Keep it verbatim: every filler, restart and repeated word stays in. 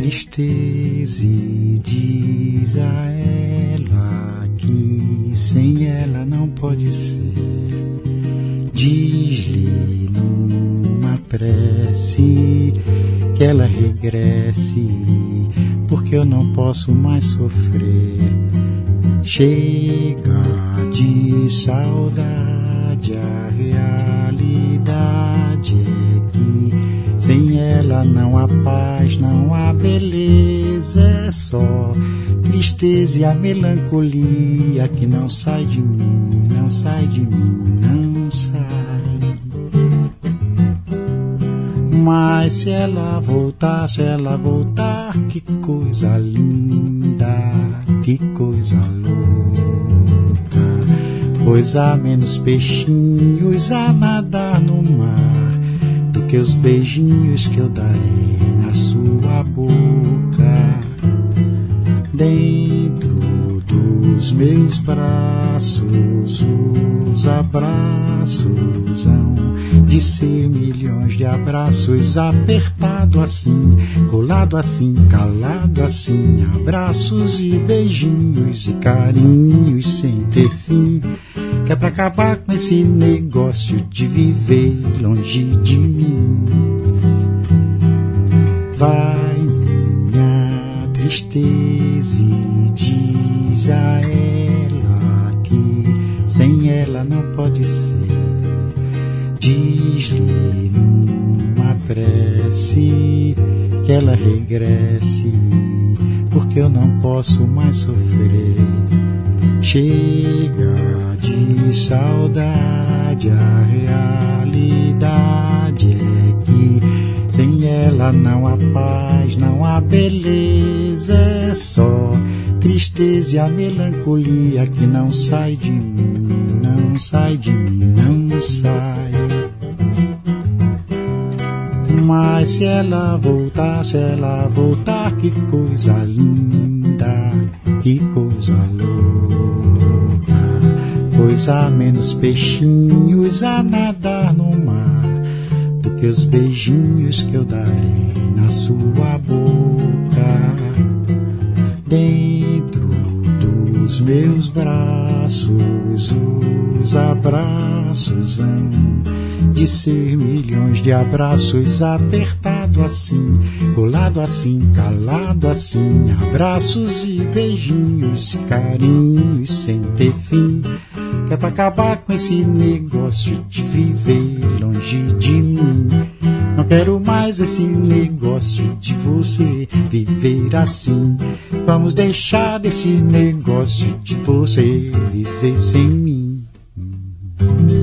tristeza e diz a ela que sem ela não pode ser. Diz-lhe numa prece que ela regresse, porque eu não posso mais sofrer. Chega de saudade, a realidade é que sem ela não há paz, não há beleza, é só tristeza e a melancolia que não sai de mim, não sai de mim, não sai. Mas se ela voltar, se ela voltar, que coisa linda, que coisa louca. Pois há menos peixinhos a nadar no mar do que os beijinhos que eu darei na sua boca. Dentro dos meus braços, os abraços hão de ser milhões de abraços, apertado assim, colado assim, calado assim, abraços e beijinhos e carinhos sem ter fim, que é pra acabar com esse negócio de viver longe de mim. Vai minha tristeza e diz a ela que sem ela não pode ser. Diz-lhe numa prece que ela regresse, porque eu não posso mais sofrer. Chega de saudade, a realidade é que sem ela não há paz, não há beleza, é só tristeza e a melancolia que não sai de mim, não sai de mim, não sai. Mas se ela voltar, se ela voltar, que coisa linda, que coisa louca. Pois há menos peixinhos a nadar no mar do que os beijinhos que eu darei na sua boca. Dentro dos meus braços, os abraços hão de ser milhões de abraços, apertado assim, colado assim, calado assim, abraços e beijinhos, carinhos sem ter fim, que é pra acabar com esse negócio de viver longe de mim. Não quero mais esse negócio de você viver assim. Vamos deixar desse negócio de você viver sem mim.